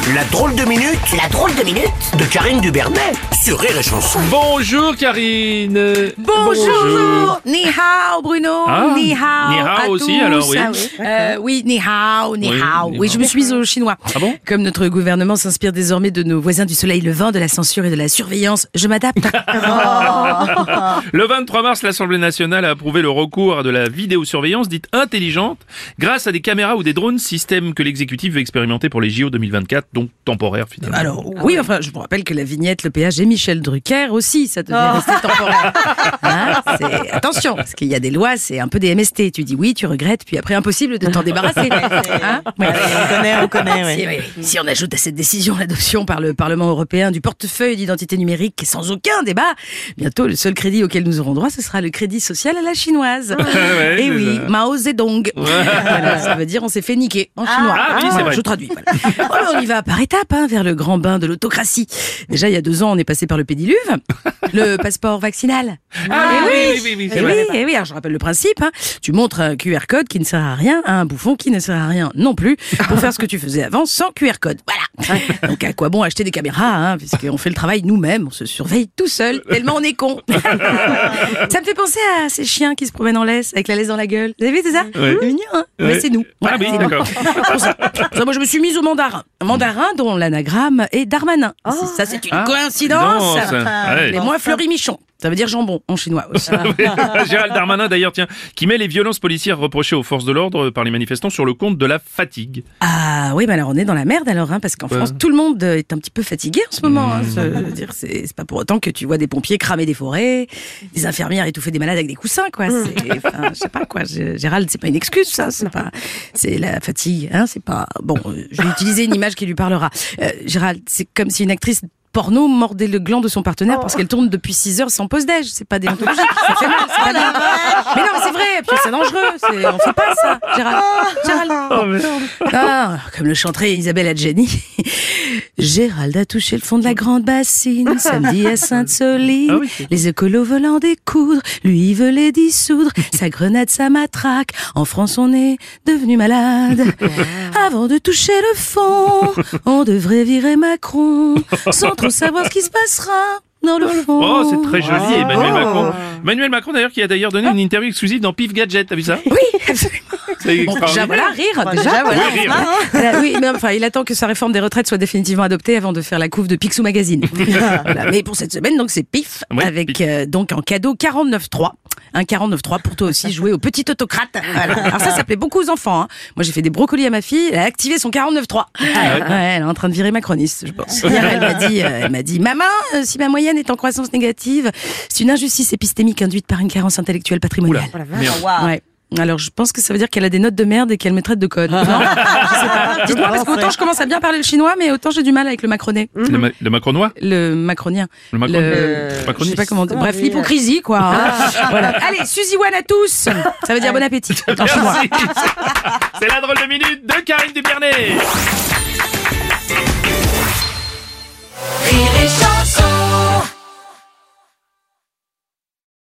La drôle de minute de Karine Dubernet sur Rire et Chanson. Bonjour Karine. Bonjour. Ni hao Bruno. Ni hao aussi, tous. alors oui. Oui, ni hao, ni Oui, hao. ni Oui, hao. je me suis mise au chinois. Ah bon? Comme notre gouvernement s'inspire désormais de nos voisins du soleil levant, de la censure et de la surveillance, je m'adapte. Le 23 mars, l'Assemblée nationale a approuvé le recours à de la vidéosurveillance dite intelligente grâce à des caméras ou des drones, système que l'exécutif veut expérimenter pour les JO 2024, donc temporaire finalement. Alors, oui, enfin, je vous rappelle que la vignette, le péage et Michel Drucker aussi, ça devait rester temporaire. Hein, attention, parce qu'il y a des lois, c'est un peu des MST. Tu dis oui, tu regrettes, puis après, impossible de t'en débarrasser. Hein, ouais. On connaît, oui. Si on ajoute à cette décision l'adoption par le Parlement européen du portefeuille d'identité numérique sans aucun débat, bientôt le seul crédit auquel nous aurons droit, ce sera le crédit social à la chinoise. Ouais, Et c'est oui, ça. Mao Zedong. Voilà, ça veut dire on s'est fait niquer en chinois. Ah oui, c'est vrai. Je traduis. Voilà. Alors, on y va par étapes vers le grand bain de l'autocratie. Déjà, il y a 2 ans, on est passé par le pédiluve, le passeport vaccinal. Ah Eh oui, Eh oui, eh oui. Alors, je rappelle le principe. Tu montres un QR code qui ne sert à rien à un bouffon qui ne sert à rien non plus pour faire ce que tu faisais avant sans QR code. Voilà. Donc, à quoi bon acheter des caméras, puisqu'on fait le travail nous-mêmes, on se surveille tout seul, tellement on est con. Ça me fait penser à ces chiens qui se promènent en laisse, avec la laisse dans la gueule. Vous avez vu, c'est ça? Ouais. C'est mignon, hein? Ouais. Mais c'est nous. Ah oui, c'est nous. d'accord. Pour ça, moi, je me suis mise au mandarin. Mandarin dont l'anagramme est Darmanin. Ça, c'est une coïncidence. Ouais. Mais moi, Fleury-Michon. Ça veut dire jambon en chinois aussi. Gérald Darmanin d'ailleurs, tiens, qui met les violences policières reprochées aux forces de l'ordre par les manifestants sur le compte de la fatigue. Ah oui, mais alors on est dans la merde alors, parce qu'en France, tout le monde est un petit peu fatigué en ce moment. Je veux dire, c'est pas pour autant que tu vois des pompiers cramer des forêts, des infirmières étouffer des malades avec des coussins, quoi. Enfin, je sais pas quoi. Gérald, c'est pas une excuse, ça. C'est la fatigue, c'est pas. Bon, je vais utiliser une image qui lui parlera. Gérald, c'est comme si une actrice porno mordait le gland de son partenaire parce qu'elle tourne depuis 6 heures sans pause déj. C'est pas déontologique, ça fait mal, c'est pas bien. Mais non, mais c'est vrai, puis c'est dangereux, on fait pas ça, Gérald. Comme le chanterait Isabelle Adjani. Gérald a touché le fond de la grande bassine, samedi à Sainte-Soline. Ah oui. Les écolos veulent en découdre, lui il veut les dissoudre. Sa grenade, sa matraque, en France on est devenu malade. Avant de toucher le fond, on devrait virer Macron, sans trop savoir ce qui se passera dans le fond. Oh, c'est très joli, Emmanuel Macron. Emmanuel Macron d'ailleurs qui a d'ailleurs donné une interview exclusive dans Pif Gadget, t'as vu ça? Oui, absolument. C'est Bon, déjà, extraordinaire. voilà, rire. Déjà, Déjà, voilà. Oui, rire. Oui, mais enfin, il attend que sa réforme des retraites soit définitivement adoptée avant de faire la couve de Picsou Magazine. Voilà. Mais pour cette semaine, donc, c'est Pif, Oui, avec Pif. donc en cadeau 49.3. Un 49.3 pour toi aussi, jouer au petit autocrate. Voilà. Alors ça plaît beaucoup aux enfants. Moi, j'ai fait des brocolis à ma fille, elle a activé son 49.3. Ouais, elle est en train de virer macroniste, je pense. Hier, elle m'a dit, maman, si ma moyenne est en croissance négative, c'est une injustice épistémique induite par une carence intellectuelle patrimoniale. Merde. Ouais. Alors, je pense que ça veut dire qu'elle a des notes de merde et qu'elle me traite de code. Non, je sais pas. Dites-moi, parce qu'autant je commence à bien parler le chinois, mais autant j'ai du mal avec le macronais. Le macronois? Le macronien. Le macron- Je sais macroniste. pas comment dire. Bref, l'hypocrisie, quoi. Voilà. Allez, Suzy Wan à tous. Ça veut dire bon appétit en chinois. Merci. C'est la drôle de minute de Karine Dubernet. Rire et chanson.